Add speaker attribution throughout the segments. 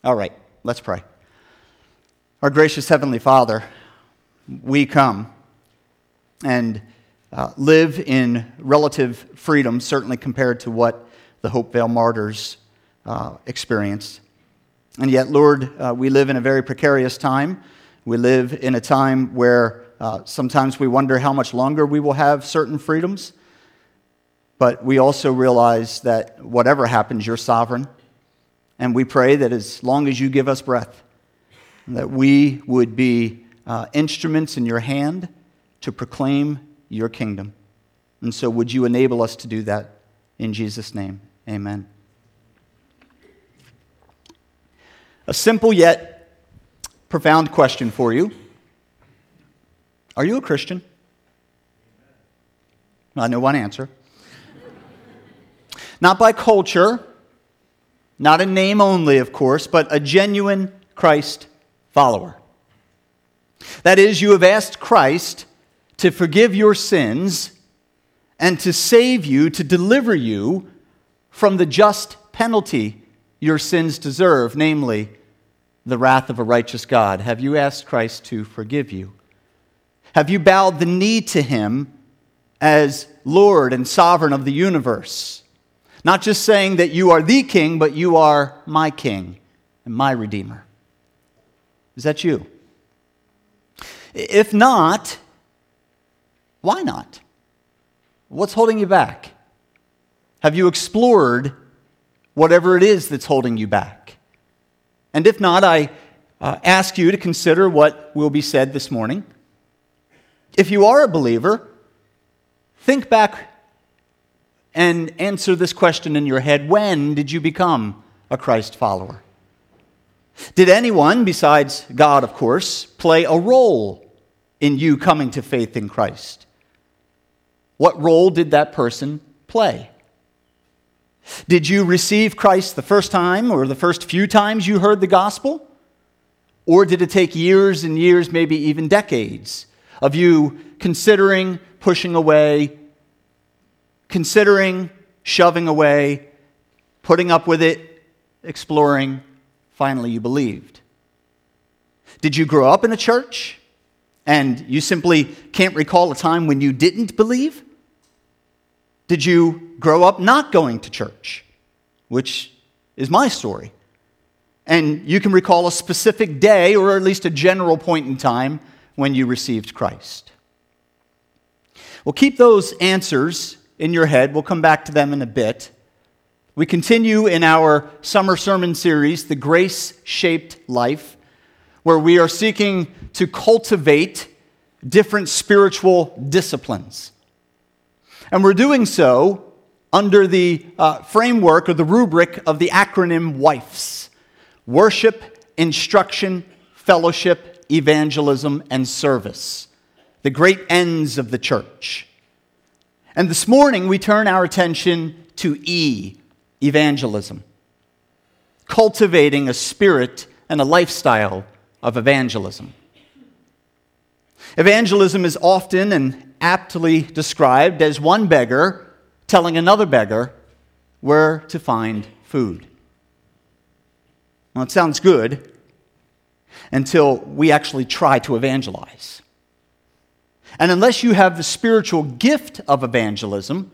Speaker 1: All right, let's pray. Our gracious Heavenly Father, we come and live in relative freedom, certainly compared to what the Hopevale martyrs experienced. And yet, Lord, we live in a very precarious time. We live in a time where sometimes we wonder how much longer we will have certain freedoms. But we also realize that whatever happens, you're sovereign. And we pray that as long as you give us breath, that we would be instruments in your hand to proclaim your kingdom. And so would you enable us to do that in Jesus' name? Amen. A simple yet profound question for you. Are you a Christian? I know one answer. Not by culture, not in name only, of course, but a genuine Christ follower. That is, you have asked Christ to forgive your sins and to save you, to deliver you from the just penalty your sins deserve, namely the wrath of a righteous God. Have you asked Christ to forgive you? Have you bowed the knee to him as Lord and sovereign of the universe? Not just saying that you are the king, but you are my king and my redeemer. Is that you? If not, why not? What's holding you back? Have you explored whatever it is that's holding you back? And if not, I ask you to consider what will be said this morning. If you are a believer, think back and answer this question in your head. When did you become a Christ follower? Did anyone, besides God, of course, play a role in you coming to faith in Christ? What role did that person play? Did you receive Christ the first time or the first few times you heard the gospel? Or did it take years and years, maybe even decades, of you considering pushing away, considering shoving away, putting up with it, exploring, finally you believed? Did you grow up in a church and you simply can't recall a time when you didn't believe? Did you grow up not going to church, which is my story? And you can recall a specific day or at least a general point in time when you received Christ. Well, keep those answers in your head. We'll come back to them in a bit. We continue in our summer sermon series, The Grace-Shaped Life, where we are seeking to cultivate different spiritual disciplines. And we're doing so under the framework or the rubric of the acronym WIFES: Worship, Instruction, Fellowship, Evangelism, and Service. The great ends of the church. And this morning we turn our attention to E, evangelism. Cultivating a spirit and a lifestyle of evangelism. Evangelism is often and aptly described as one beggar telling another beggar where to find food. Well, it sounds good until we actually try to evangelize. And unless you have the spiritual gift of evangelism,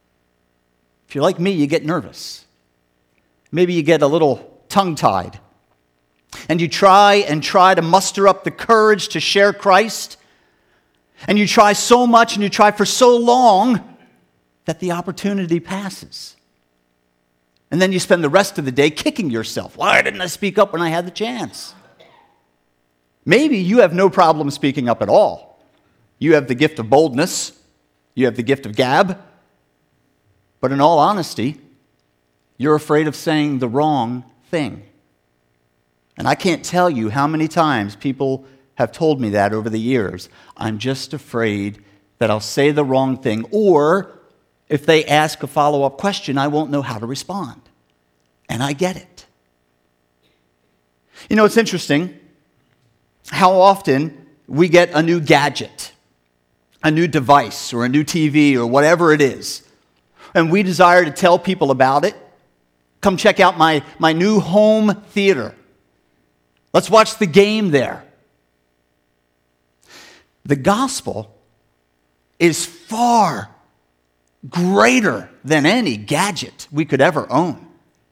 Speaker 1: if you're like me, you get nervous. Maybe you get a little tongue-tied. And you try to muster up the courage to share Christ. And you try so much and you try for so long that the opportunity passes. And then you spend the rest of the day kicking yourself. Why didn't I speak up when I had the chance? Maybe you have no problem speaking up at all. You have the gift of boldness. You have the gift of gab. But in all honesty, you're afraid of saying the wrong thing. And I can't tell you how many times people have told me that over the years. I'm just afraid that I'll say the wrong thing, or if they ask a follow-up question, I won't know how to respond. And I get it. You know, it's interesting how often we get a new gadget, a new device, or a new TV, or whatever it is, and we desire to tell people about it. Come check out my new home theater. Let's watch the game there. The gospel is far greater than any gadget we could ever own.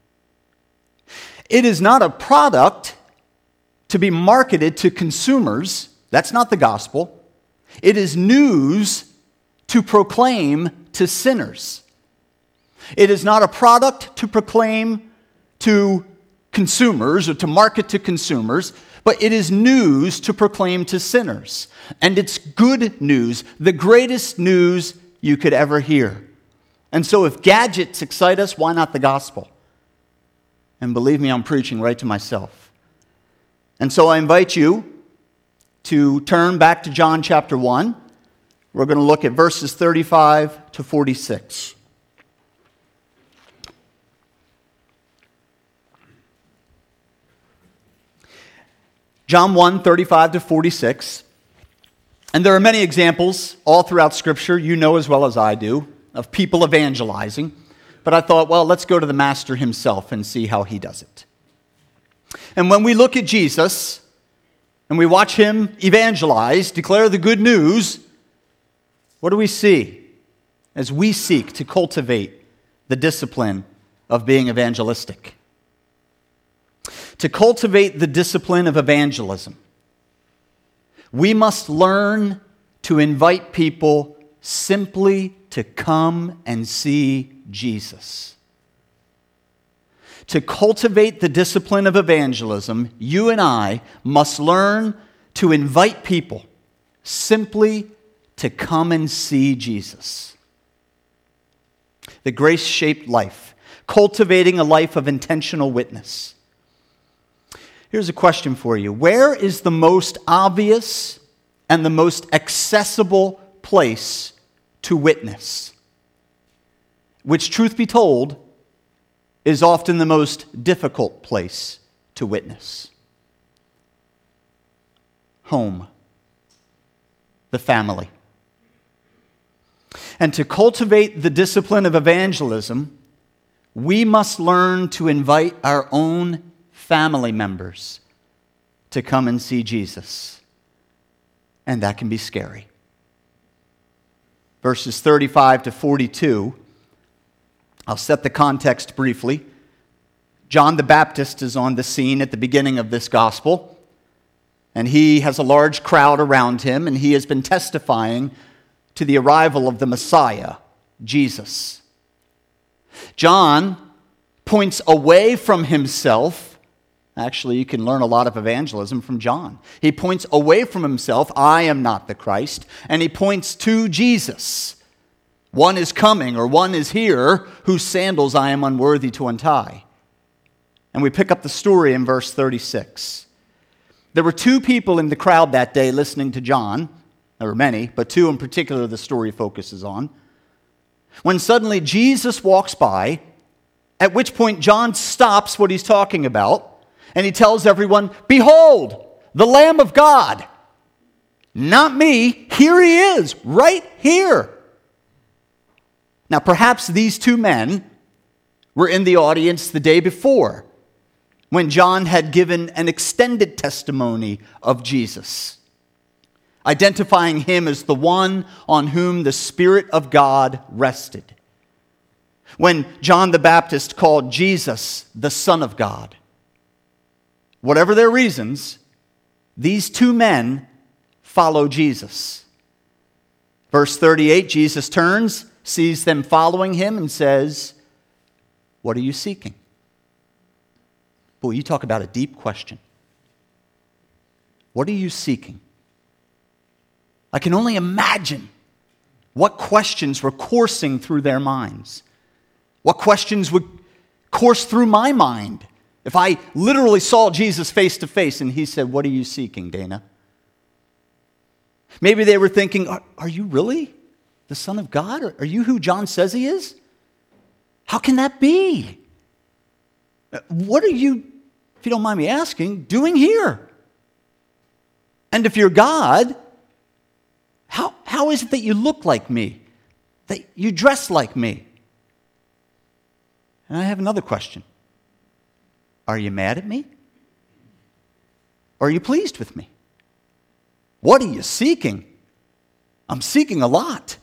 Speaker 1: It is not a product to be marketed to consumers. That's not the gospel. It is news to proclaim to sinners. It is not a product to proclaim to consumers or to market to consumers, but it is news to proclaim to sinners. And it's good news, the greatest news you could ever hear. And so if gadgets excite us, why not the gospel? And believe me, I'm preaching right to myself. And so I invite you to turn back to John chapter 1. We're going to look at verses 35 to 46. John 1, 35 to 46. And there are many examples all throughout Scripture, you know as well as I do, of people evangelizing. But I thought, well, let's go to the Master himself and see how he does it. And when we look at Jesus and we watch him evangelize, declare the good news, what do we see as we seek to cultivate the discipline of being evangelistic? To cultivate the discipline of evangelism, we must learn to invite people simply to come and see Jesus. To cultivate the discipline of evangelism, you and I must learn to invite people simply to come and see Jesus. The grace-shaped life, cultivating a life of intentional witness. Here's a question for you. Where is the most obvious and the most accessible place to witness? Which, truth be told, is often the most difficult place to witness. Home. The family. And to cultivate the discipline of evangelism, we must learn to invite our own family members to come and see Jesus. And that can be scary. Verses 35 to 42, I'll set the context briefly. John the Baptist is on the scene at the beginning of this gospel, and he has a large crowd around him, and he has been testifying to the arrival of the Messiah, Jesus. John points away from himself. Actually, you can learn a lot of evangelism from John. He points away from himself, I am not the Christ, and he points to Jesus. One is coming, or one is here, whose sandals I am unworthy to untie. And we pick up the story in verse 36. There were two people in the crowd that day listening to John. There were many, but two in particular the story focuses on. When suddenly Jesus walks by, at which point John stops what he's talking about, and he tells everyone, behold, the Lamb of God. Not me. Here he is, right here. Now, perhaps these two men were in the audience the day before when John had given an extended testimony of Jesus, identifying him as the one on whom the Spirit of God rested. When John the Baptist called Jesus the Son of God. Whatever their reasons, these two men follow Jesus. Verse 38, Jesus turns, sees them following him, and says, what are you seeking? Boy, you talk about a deep question. What are you seeking? I can only imagine what questions were coursing through their minds. What questions would course through my mind if I literally saw Jesus face to face and he said, what are you seeking, Dana? Maybe they were thinking, are you really the Son of God? Are you who John says he is? How can that be? What are you, if you don't mind me asking, doing here? And if you're God, how is it that you look like me? That you dress like me? And I have another question. Are you mad at me? Are you pleased with me? What are you seeking? I'm seeking a lot.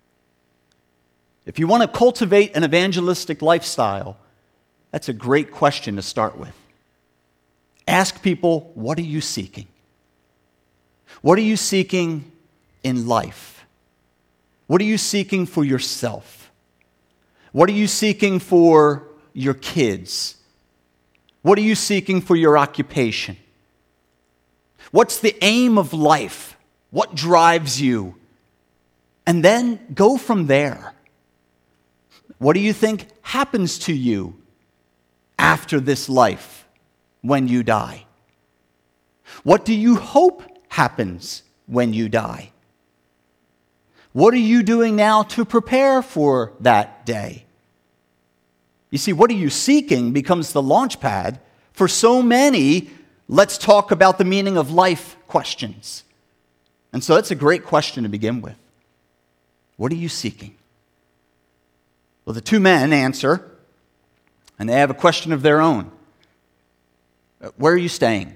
Speaker 1: If you want to cultivate an evangelistic lifestyle, that's a great question to start with. Ask people, what are you seeking? What are you seeking in life? What are you seeking for yourself? What are you seeking for your kids? What are you seeking for your occupation? What's the aim of life? What drives you? And then go from there. What do you think happens to you after this life when you die? What do you hope happens when you die? What are you doing now to prepare for that day? You see, what are you seeking becomes the launch pad for so many let's talk about the meaning of life questions. And so that's a great question to begin with. What are you seeking? Well, the two men answer, and they have a question of their own. Where are you staying?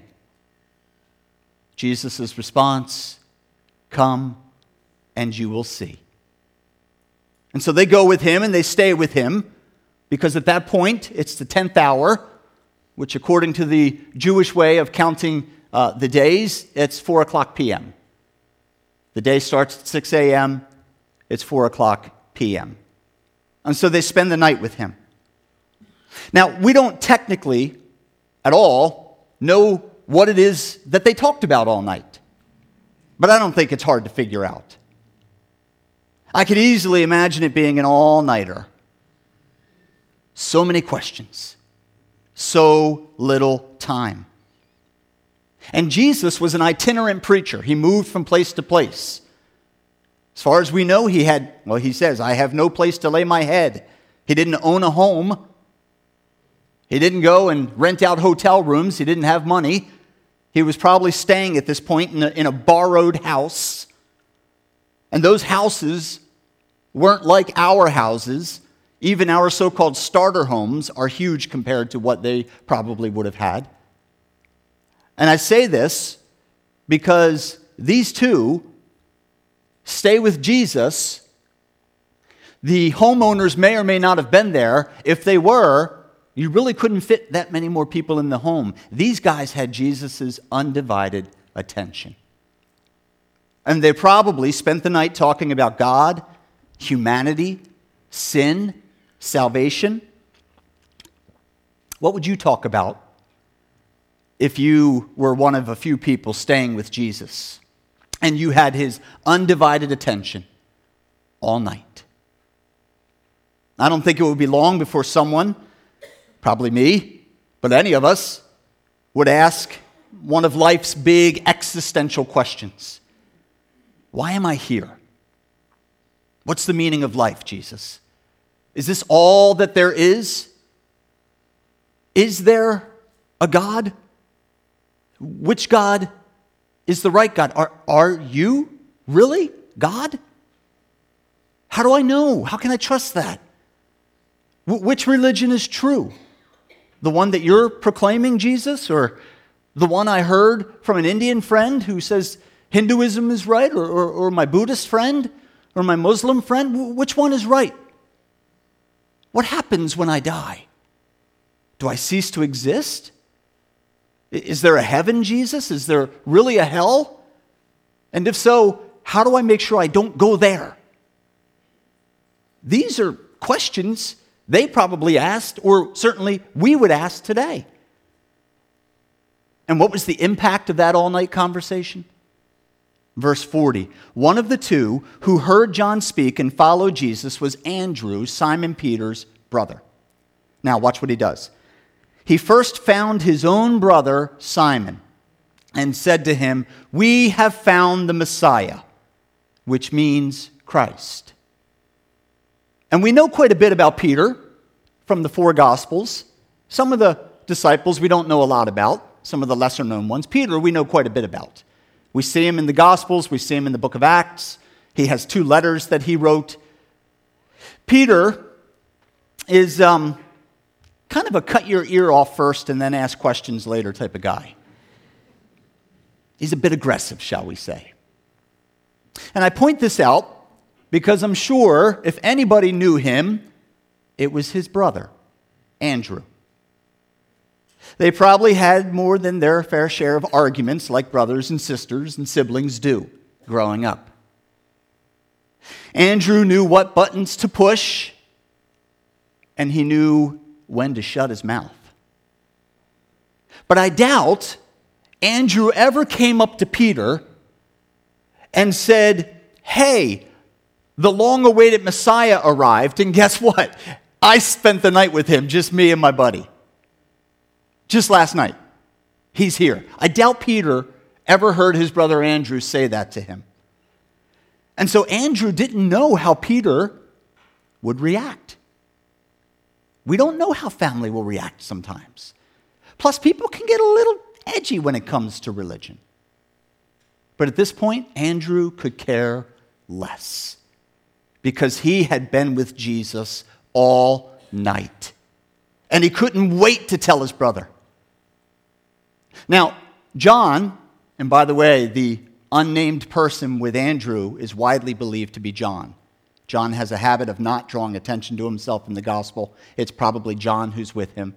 Speaker 1: Jesus' response, come and you will see. And so they go with him and they stay with him because at that point it's the 10th hour, which according to the Jewish way of counting the days, it's 4 o'clock p.m. The day starts at 6 a.m., it's 4 o'clock p.m. And so they spend the night with him. Now, we don't technically at all know what it is that they talked about all night. But I don't think it's hard to figure out. I could easily imagine it being an all-nighter. So many questions. So little time. And Jesus was an itinerant preacher. He moved from place to place. As far as we know, he says, I have no place to lay my head. He didn't own a home. He didn't go and rent out hotel rooms. He didn't have money. He was probably staying at this point in a borrowed house. And those houses weren't like our houses. Even our so-called starter homes are huge compared to what they probably would have had. And I say this because these two stay with Jesus. The homeowners may or may not have been there. If they were, you really couldn't fit that many more people in the home. These guys had Jesus' undivided attention. And they probably spent the night talking about God, humanity, sin, salvation. What would you talk about if you were one of a few people staying with Jesus and you had his undivided attention all night? I don't think it would be long before someone, probably me, but any of us, would ask one of life's big existential questions. Why am I here? What's the meaning of life, Jesus? Is this all that there is? Is there a God? Which God is the right God? Are you really God? How do I know? How can I trust that? Which religion is true? The one that you're proclaiming, Jesus, or the one I heard from an Indian friend who says Hinduism is right, or my Buddhist friend, or my Muslim friend? Which one is right? What happens when I die? Do I cease to exist? Is there a heaven, Jesus? Is there really a hell? And if so, how do I make sure I don't go there? These are questions they probably asked, or certainly we would ask today. And what was the impact of that all-night conversation? Verse 40, one of the two who heard John speak and followed Jesus was Andrew, Simon Peter's brother. Now watch what he does. He first found his own brother Simon and said to him, "We have found the Messiah," which means Christ. And we know quite a bit about Peter from the four Gospels. Some of the disciples we don't know a lot about, some of the lesser known ones. Peter we know quite a bit about. We see him in the Gospels, we see him in the book of Acts. He has 2 letters that he wrote. Peter is kind of a cut your ear off first and then ask questions later type of guy. He's a bit aggressive, shall we say. And I point this out because I'm sure if anybody knew him, it was his brother, Andrew. They probably had more than their fair share of arguments like brothers and sisters and siblings do growing up. Andrew knew what buttons to push, and he knew when to shut his mouth. But I doubt Andrew ever came up to Peter and said, "Hey, the long-awaited Messiah arrived, and guess what? I spent the night with him, just me and my buddy. Just last night. He's here." I doubt Peter ever heard his brother Andrew say that to him. And so Andrew didn't know how Peter would react. We don't know how family will react sometimes. Plus, people can get a little edgy when it comes to religion. But at this point, Andrew could care less because he had been with Jesus all night. And he couldn't wait to tell his brother. Now, John, and by the way, the unnamed person with Andrew is widely believed to be John. John has a habit of not drawing attention to himself in the gospel. It's probably John who's with him.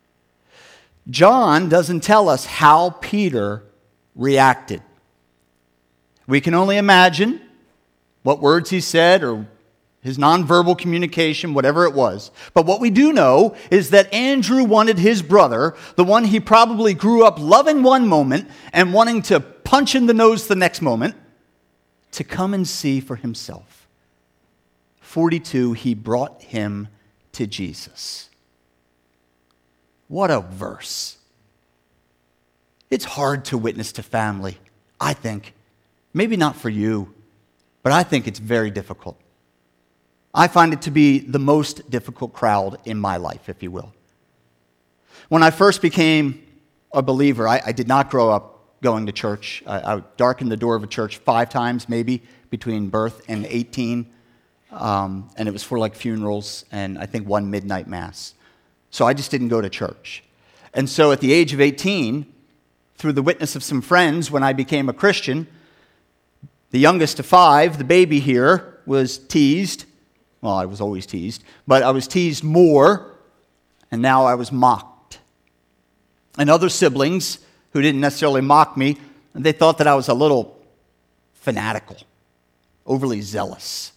Speaker 1: John doesn't tell us how Peter reacted. We can only imagine what words he said or his nonverbal communication, whatever it was. But what we do know is that Andrew wanted his brother, the one he probably grew up loving one moment and wanting to punch in the nose the next moment, to come and see for himself. 42, he brought him to Jesus. What a verse. It's hard to witness to family, I think. Maybe not for you, but I think it's very difficult. I find it to be the most difficult crowd in my life, if you will. When I first became a believer, I did not grow up going to church. I darkened the door of a church 5 times, maybe, between birth and 18. And it was for like funerals and I think one midnight mass. So I just didn't go to church. And so at the age of 18, through the witness of some friends, when I became a Christian, the youngest of 5, the baby here, was teased. Well, I was always teased, but I was teased more, and now I was mocked. And other siblings who didn't necessarily mock me, they thought that I was a little fanatical, overly zealous.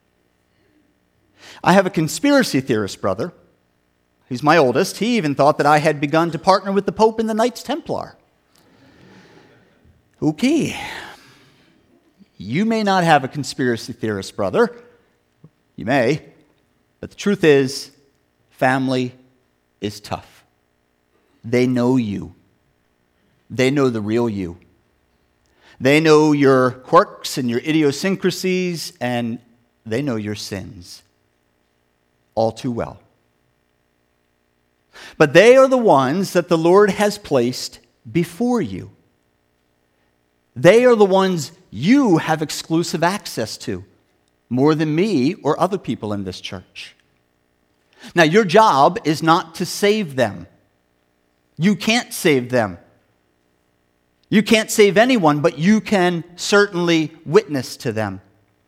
Speaker 1: I have a conspiracy theorist brother. He's my oldest. He even thought that I had begun to partner with the Pope in the Knights Templar. Okay. You may not have a conspiracy theorist brother. You may. But the truth is, family is tough. They know you. They know the real you. They know your quirks and your idiosyncrasies, and they know your sins all too well. But they are the ones that the Lord has placed before you. They are the ones you have exclusive access to, more than me or other people in this church. Now, your job is not to save them. You can't save them. You can't save anyone, but you can certainly witness to them.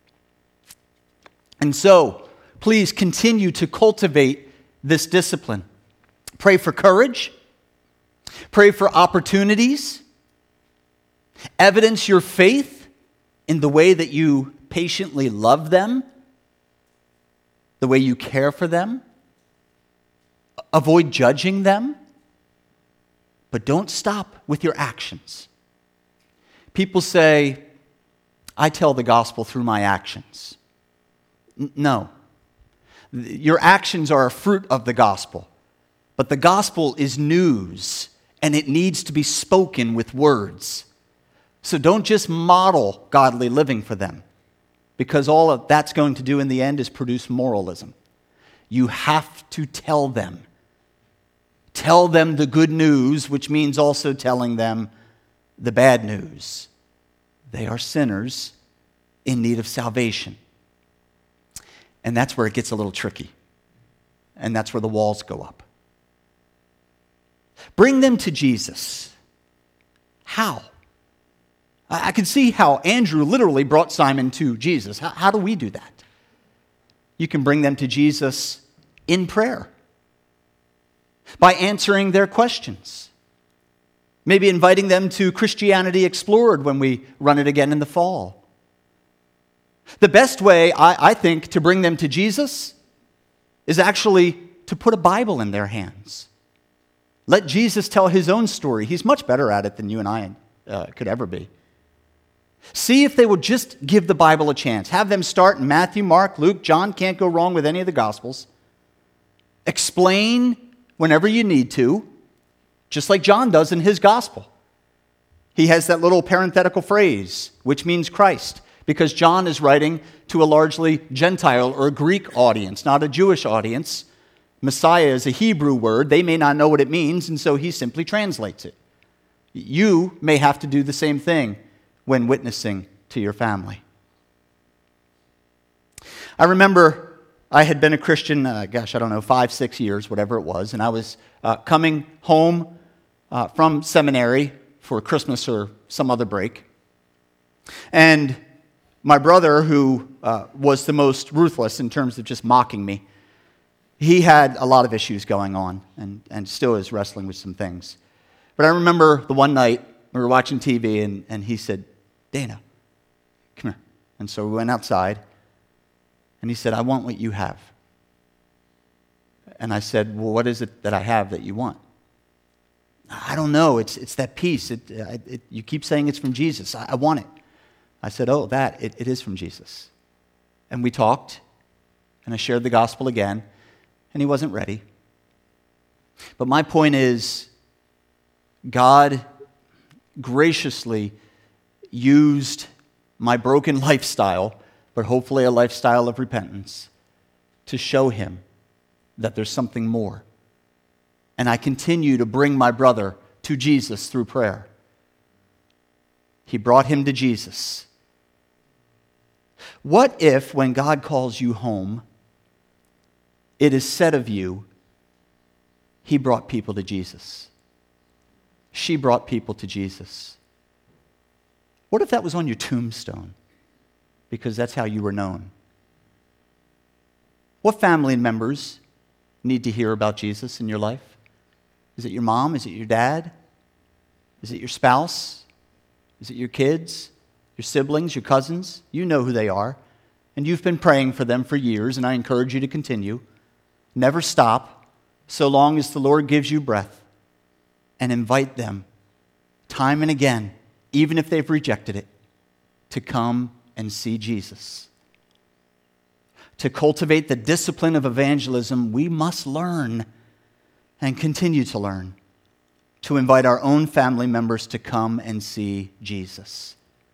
Speaker 1: And so, please continue to cultivate this discipline. Pray for courage. Pray for opportunities. Evidence your faith in the way that you patiently love them, the way you care for them. Avoid judging them, but don't stop with your actions. People say, I tell the gospel through my actions. No. Your actions are a fruit of the gospel, but the gospel is news, and it needs to be spoken with words. So don't just model godly living for them, because all of that's going to do in the end is produce moralism. You have to tell them. Tell them the good news, which means also telling them the bad news. They are sinners in need of salvation. And that's where it gets a little tricky. And that's where the walls go up. Bring them to Jesus. How? I can see how Andrew literally brought Simon to Jesus. How do we do that? You can bring them to Jesus in prayer, by answering their questions, maybe inviting them to Christianity Explored when we run it again in the fall. The best way, I think, to bring them to Jesus is actually to put a Bible in their hands. Let Jesus tell his own story. He's much better at it than you and I could ever be. See if they will just give the Bible a chance. Have them start in Matthew, Mark, Luke, John. Can't go wrong with any of the Gospels. Explain whenever you need to, just like John does in his Gospel. He has that little parenthetical phrase, which means Christ, because John is writing to a largely Gentile or a Greek audience, not a Jewish audience. Messiah is a Hebrew word. They may not know what it means, and so he simply translates it. You may have to do the same thing when witnessing to your family. I remember I had been a Christian, 5, 6 years, whatever it was, and I was coming home from seminary for Christmas or some other break. And my brother, who was the most ruthless in terms of just mocking me, he had a lot of issues going on and still is wrestling with some things. But I remember the one night we were watching TV and he said, "Dana, come here." And so we went outside and he said, "I want what you have." And I said, "Well, what is it that I have that you want?" "I don't know. It's that peace. You keep saying it's from Jesus. I want it." I said, "Oh, it is from Jesus." And we talked and I shared the gospel again and he wasn't ready. But my point is, God graciously used my broken lifestyle, but hopefully a lifestyle of repentance, to show him that there's something more. And I continue to bring my brother to Jesus through prayer. He brought him to Jesus. What if, when God calls you home, it is said of you, he brought people to Jesus? She brought people to Jesus. What if that was on your tombstone? Because that's how you were known. What family members need to hear about Jesus in your life? Is it your mom? Is it your dad? Is it your spouse? Is it your kids? Your siblings? Your cousins? You know who they are. And you've been praying for them for years, and I encourage you to continue. Never stop, so long as the Lord gives you breath. And invite them, time and again, even if they've rejected it, to come and see Jesus. To cultivate the discipline of evangelism, we must learn and continue to learn to invite our own family members to come and see Jesus.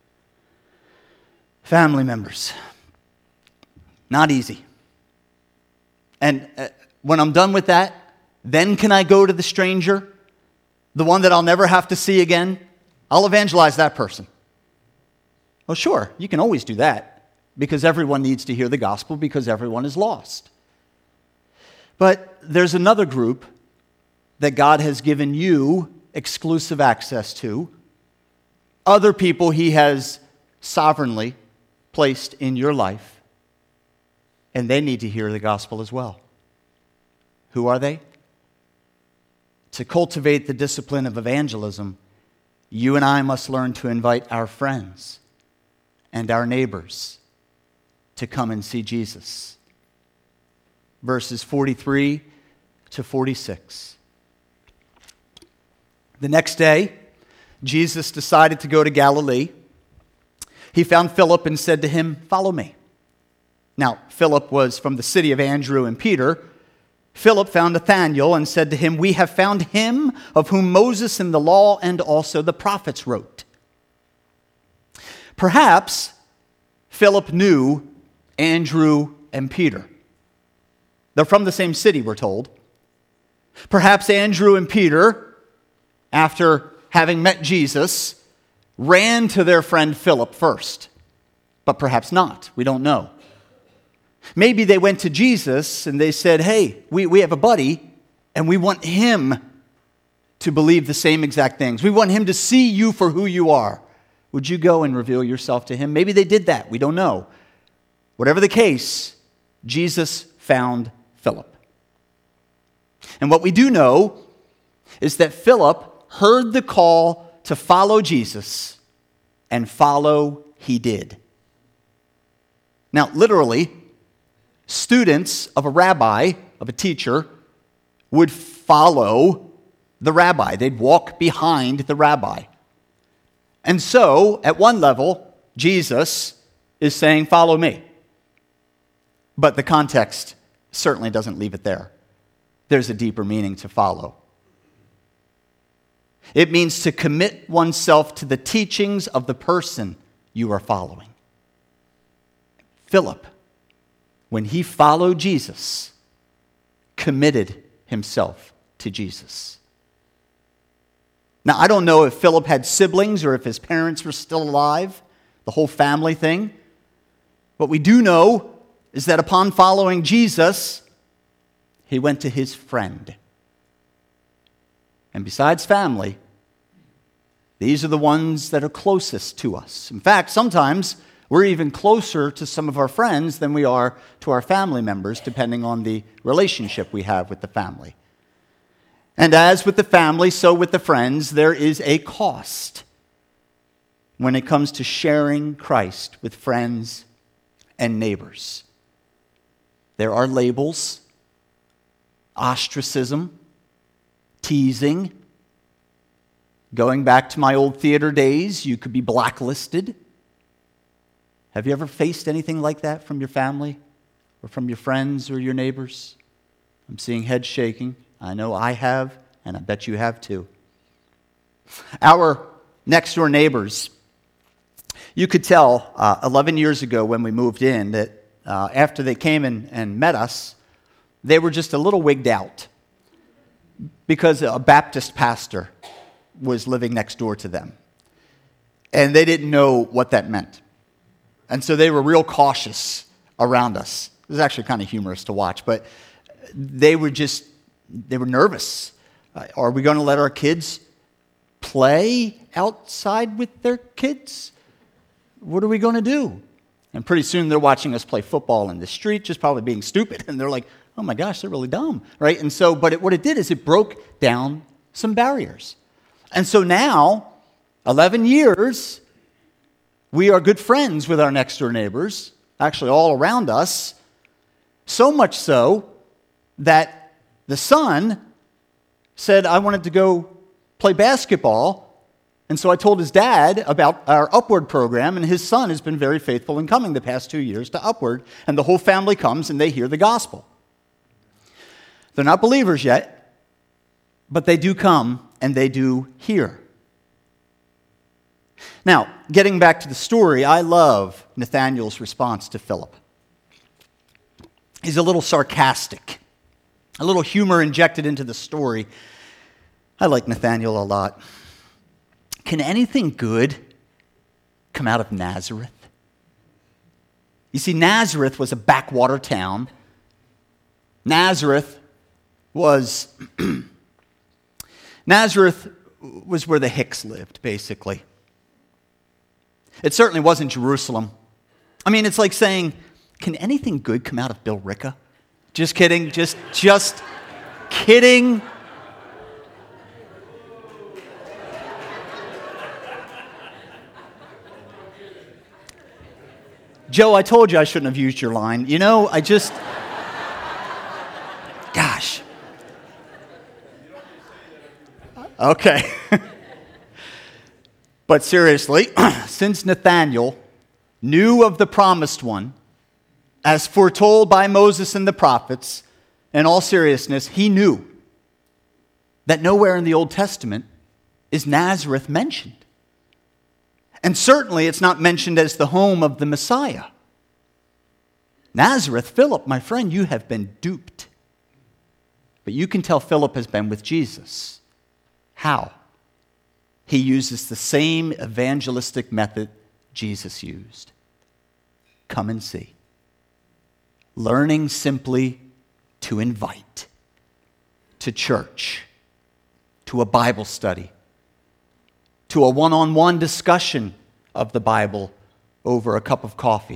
Speaker 1: Family members, not easy. And when I'm done with that, then can I go to the stranger? The one that I'll never have to see again? I'll evangelize that person. Well, sure, you can always do that because everyone needs to hear the gospel because everyone is lost. But there's another group that God has given you exclusive access to, other people he has sovereignly placed in your life, and they need to hear the gospel as well. Who are they? To cultivate the discipline of evangelism, you and I must learn to invite our friends and our neighbors to come and see Jesus. Verses 43 to 46. The next day, Jesus decided to go to Galilee. He found Philip and said to him, "Follow me." Now, Philip was from the city of Andrew and Peter. Philip found Nathanael and said to him, "We have found him of whom Moses in the law and also the prophets wrote." Perhaps Philip knew Andrew and Peter. They're from the same city, we're told. Perhaps Andrew and Peter, after having met Jesus, ran to their friend Philip first. But perhaps not. We don't know. Maybe they went to Jesus and they said, "Hey, we have a buddy and we want him to believe the same exact things. We want him to see you for who you are. Would you go and reveal yourself to him? Maybe they did that. We don't know. Whatever the case, Jesus found Philip. And what we do know is that Philip heard the call to follow Jesus, and follow he did. Now, literally, students of a rabbi, of a teacher, would follow the rabbi. They'd walk behind the rabbi. And so, at one level, Jesus is saying, follow me. But the context certainly doesn't leave it there. There's a deeper meaning to follow. It means to commit oneself to the teachings of the person you are following. Philip, when he followed Jesus, committed himself to Jesus. Now, I don't know if Philip had siblings or if his parents were still alive, the whole family thing. What we do know is that upon following Jesus, he went to his friend. And besides family, these are the ones that are closest to us. In fact, sometimes we're even closer to some of our friends than we are to our family members, depending on the relationship we have with the family. And as with the family, so with the friends, there is a cost when it comes to sharing Christ with friends and neighbors. There are labels, ostracism, teasing. Going back to my old theater days, you could be blacklisted. Have you ever faced anything like that from your family or from your friends or your neighbors? I'm seeing heads shaking. I know I have, and I bet you have too. Our next-door neighbors, you could tell 11 years ago when we moved in that after they came and met us, they were just a little wigged out because a Baptist pastor was living next door to them. And they didn't know what that meant. And so they were real cautious around us. It was actually kind of humorous to watch, but they were nervous. Are we going to let our kids play outside with their kids? What are we going to do? And pretty soon they're watching us play football in the street, just probably being stupid. And they're like, oh my gosh, they're really dumb, right? And so, what it did is it broke down some barriers. And so now, 11 years, we are good friends with our next-door neighbors, actually all around us, so much so that the son said, I wanted to go play basketball, and so I told his dad about our Upward program, and his son has been very faithful in coming the past 2 years to Upward, and the whole family comes and they hear the gospel. They're not believers yet, but they do come and they do hear. Now, getting back to the story, I love Nathanael's response to Philip. He's a little sarcastic, a little humor injected into the story. I like Nathanael a lot. Can anything good come out of Nazareth? You see, Nazareth was a backwater town. Nazareth was where the Hicks lived, basically. It certainly wasn't Jerusalem. I mean, it's like saying, can anything good come out of Billerica? Just kidding, just kidding. Joe, I told you I shouldn't have used your line. You know, gosh. Okay. But seriously, since Nathanael knew of the promised one, as foretold by Moses and the prophets, in all seriousness, he knew that nowhere in the Old Testament is Nazareth mentioned. And certainly it's not mentioned as the home of the Messiah. Nazareth, Philip, my friend, you have been duped. But you can tell Philip has been with Jesus. How? He uses the same evangelistic method Jesus used. Come and see. Learning simply to invite to church, to a Bible study, to a one-on-one discussion of the Bible over a cup of coffee.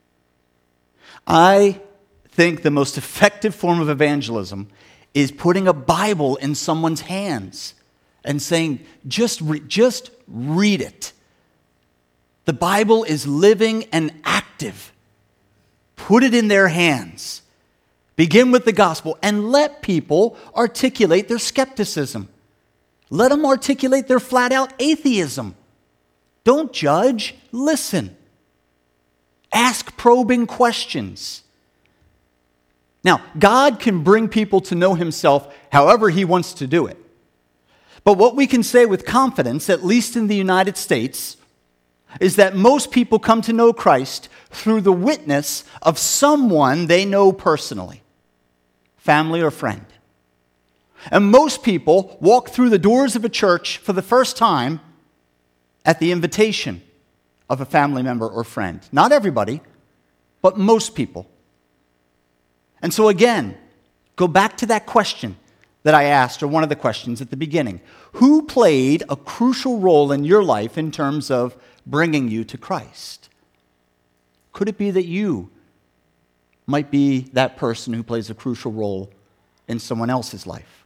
Speaker 1: I think the most effective form of evangelism is putting a Bible in someone's hands and saying, just read it. The Bible is living and active. Put it in their hands. Begin with the gospel and let people articulate their skepticism. Let them articulate their flat-out atheism. Don't judge, listen. Ask probing questions. Now, God can bring people to know himself however he wants to do it. But what we can say with confidence, at least in the United States, is that most people come to know Christ through the witness of someone they know personally, family or friend. And most people walk through the doors of a church for the first time at the invitation of a family member or friend. Not everybody, but most people. And so again, go back to that question that I asked, or one of the questions at the beginning. Who played a crucial role in your life in terms of bringing you to Christ? Could it be that you might be that person who plays a crucial role in someone else's life?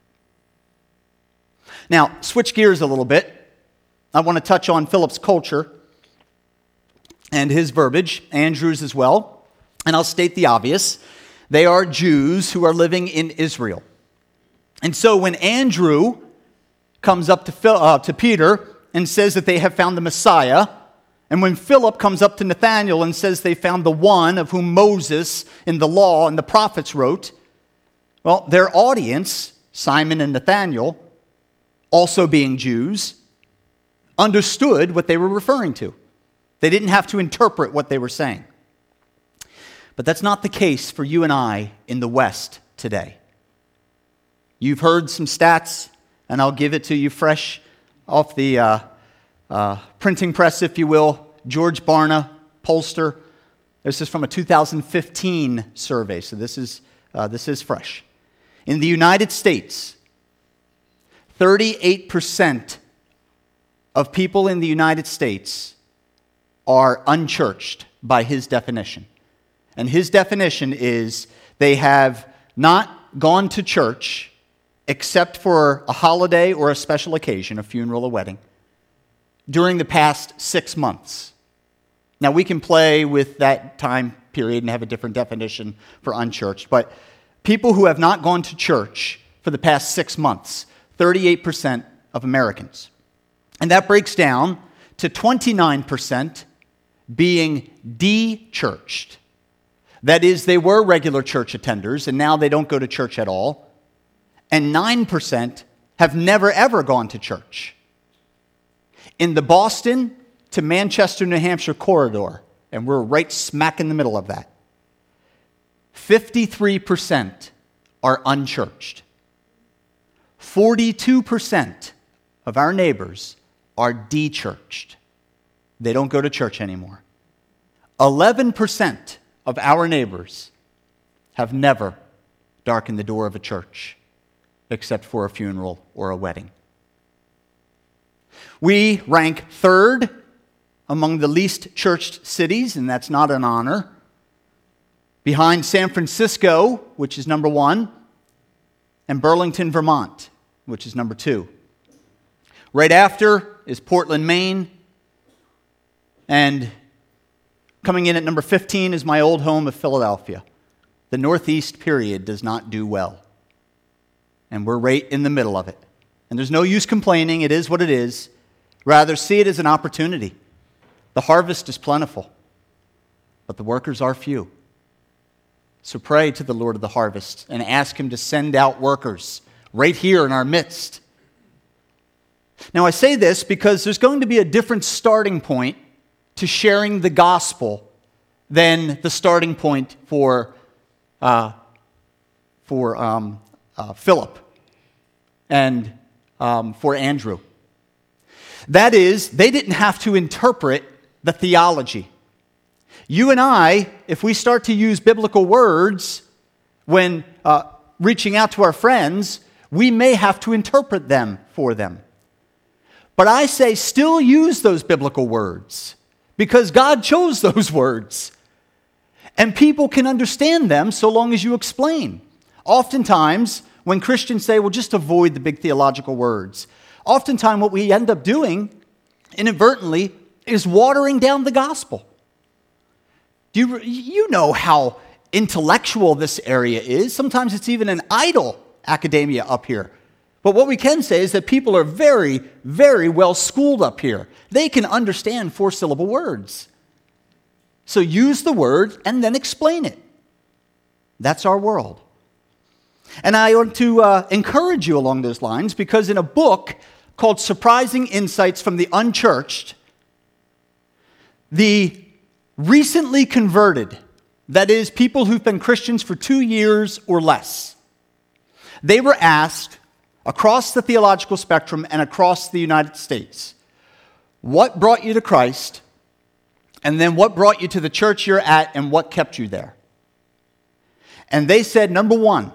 Speaker 1: Now, switch gears a little bit. I want to touch on Philip's culture and his verbiage, Andrew's as well. And I'll state the obvious. They are Jews who are living in Israel. And so when Andrew comes up to Peter and says that they have found the Messiah, and when Philip comes up to Nathanael and says they found the one of whom Moses in the law and the prophets wrote, well, their audience, Simon and Nathanael, also being Jews, understood what they were referring to. They didn't have to interpret what they were saying. But that's not the case for you and I in the West today. You've heard some stats, and I'll give it to you fresh off the printing press, if you will. George Barna, pollster. This is from a 2015 survey, so this is fresh. In the United States, 38% of people in the United States are unchurched by his definition. And his definition is they have not gone to church except for a holiday or a special occasion, a funeral, a wedding, during the past 6 months. Now, we can play with that time period and have a different definition for unchurched, but people who have not gone to church for the past 6 months, 38% of Americans. And that breaks down to 29% being de-churched. That is, they were regular church attenders, and now they don't go to church at all. And 9% have never, ever gone to church. In the Boston to Manchester, New Hampshire corridor, and we're right smack in the middle of that, 53% are unchurched. 42% of our neighbors are de-churched. They don't go to church anymore. 11% of our neighbors have never darkened the door of a church except for a funeral or a wedding. We rank third among the least churched cities, and that's not an honor, behind San Francisco, which is number 1, and Burlington, Vermont, which is number 2. Right after is Portland, Maine, and coming in at number 15 is my old home of Philadelphia. The Northeast period does not do well. And we're right in the middle of it. And there's no use complaining. It is what it is. Rather, see it as an opportunity. The harvest is plentiful, but the workers are few. So pray to the Lord of the harvest and ask him to send out workers right here in our midst. Now, I say this because there's going to be a different starting point to sharing the gospel than the starting point for Philip and for Andrew. That is, they didn't have to interpret the theology. You and I, if we start to use biblical words when reaching out to our friends, we may have to interpret them for them. But I say still use those biblical words. because God chose those words. And people can understand them so long as you explain. Oftentimes, when Christians say, well, just avoid the big theological words, oftentimes what we end up doing inadvertently is watering down the gospel. You know how intellectual this area is. Sometimes it's even an idle academia up here. But what we can say is that people are very, very well schooled up here. They can understand 4-syllable words. So use the word and then explain it. That's our world. And I want to encourage you along those lines, because in a book called Surprising Insights from the Unchurched, the recently converted, that is, people who've been Christians for 2 years or less, they were asked across the theological spectrum and across the United States, what brought you to Christ, and then what brought you to the church you're at, and what kept you there? And they said, number one,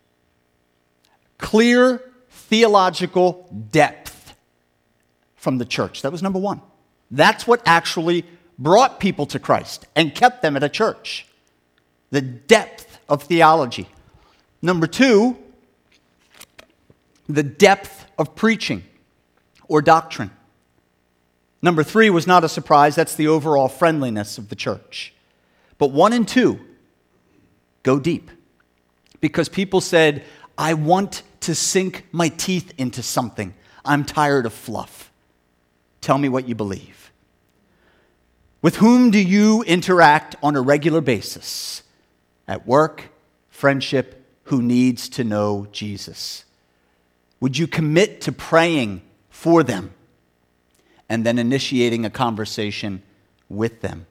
Speaker 1: clear theological depth from the church. That was number one. That's what actually brought people to Christ and kept them at a church. The depth of theology. Number two, the depth of preaching or doctrine. Number three was not a surprise. That's the overall friendliness of the church. But 1 and 2 go deep. Because people said, I want to sink my teeth into something. I'm tired of fluff. Tell me what you believe. With whom do you interact on a regular basis? At work, friendship, who needs to know Jesus? Would you commit to praying for them and then initiating a conversation with them?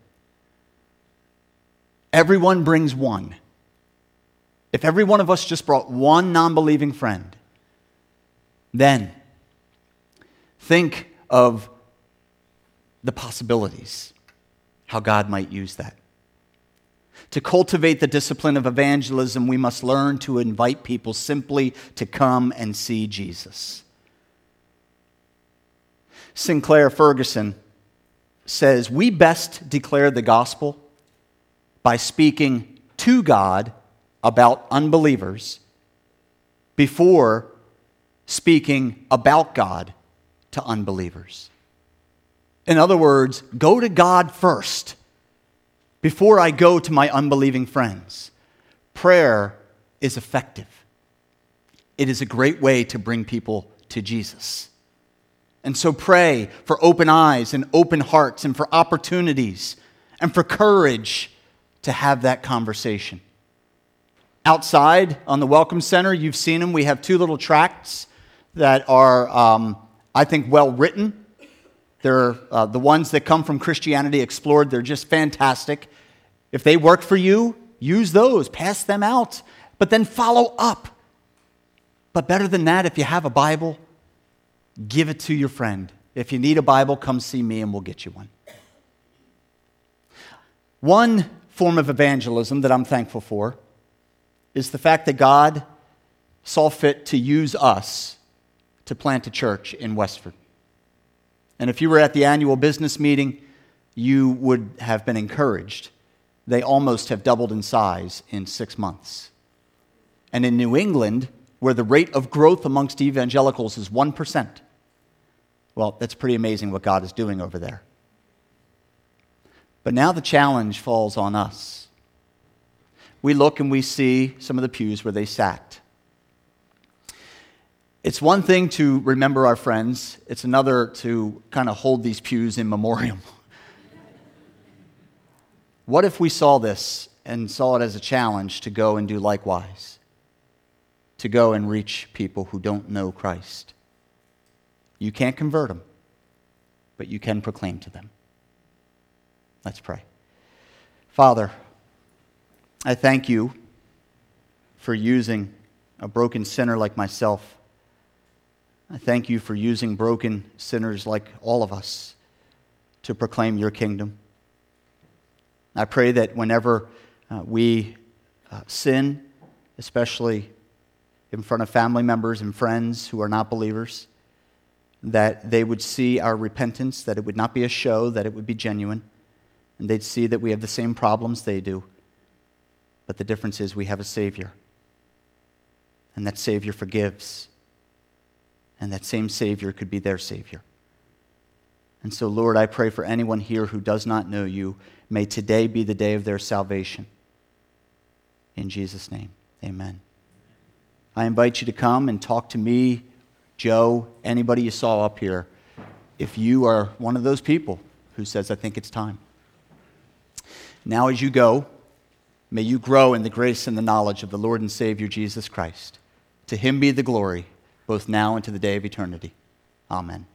Speaker 1: Everyone brings one. If every one of us just brought one non-believing friend, then think of the possibilities, how God might use that. To cultivate the discipline of evangelism, we must learn to invite people simply to come and see Jesus. Sinclair Ferguson says, we best declare the gospel by speaking to God about unbelievers before speaking about God to unbelievers. In other words, go to God first before I go to my unbelieving friends. Prayer is effective. It is a great way to bring people to Jesus. And so pray for open eyes and open hearts and for opportunities and for courage to have that conversation. Outside on the Welcome Center, you've seen them. We have 2 little tracts that are, I think, well written. They're the ones that come from Christianity Explored. They're just fantastic. If they work for you, use those. Pass them out. But then follow up. But better than that, if you have a Bible, give it to your friend. If you need a Bible, come see me and we'll get you one. One form of evangelism that I'm thankful for is the fact that God saw fit to use us to plant a church in Westford. And if you were at the annual business meeting, you would have been encouraged. They almost have doubled in size in 6 months. And in New England, where the rate of growth amongst evangelicals is 1%, well, that's pretty amazing what God is doing over there. But now the challenge falls on us. We look and we see some of the pews where they sat. It's one thing to remember our friends. It's another to kind of hold these pews in memoriam. What if we saw this and saw it as a challenge to go and do likewise? To go and reach people who don't know Christ. You can't convert them, but you can proclaim to them. Let's pray. Father, I thank you for using a broken sinner like myself. I thank you for using broken sinners like all of us to proclaim your kingdom. I pray that whenever we sin, especially in front of family members and friends who are not believers, that they would see our repentance, that it would not be a show, that it would be genuine, and they'd see that we have the same problems they do. But the difference is we have a Savior. And that Savior forgives. And that same Savior could be their Savior. And so, Lord, I pray for anyone here who does not know you, may today be the day of their salvation. In Jesus' name, amen. I invite you to come and talk to me, Joe, anybody you saw up here, if you are one of those people who says, I think it's time. Now as you go, may you grow in the grace and the knowledge of the Lord and Savior Jesus Christ. To him be the glory, both now and to the day of eternity. Amen.